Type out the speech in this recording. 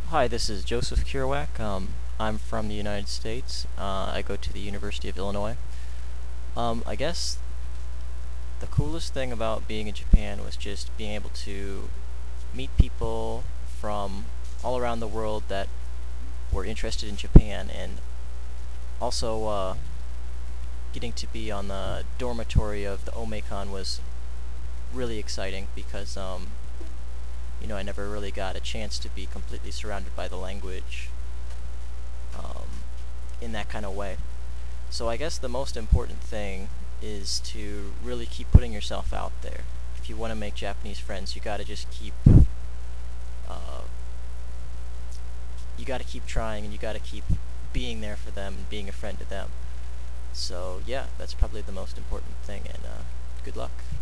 Hi, this is Joseph Kerouac. I'm from the United States. I go to the University of Illinois. I guess the coolest thing about being in Japan was just being able to meet people from all around the world that were interested in Japan, and also getting to be on the dormitory of the Omekon was really exciting because I never really got a chance to be completely surrounded by the language in that kind of way. So I guess the most important thing is to really keep putting yourself out there. If you want to make Japanese friends, uh, you gotta keep trying, and you gotta keep being there for them and being a friend to them. So yeah, that's probably the most important thing, and good luck.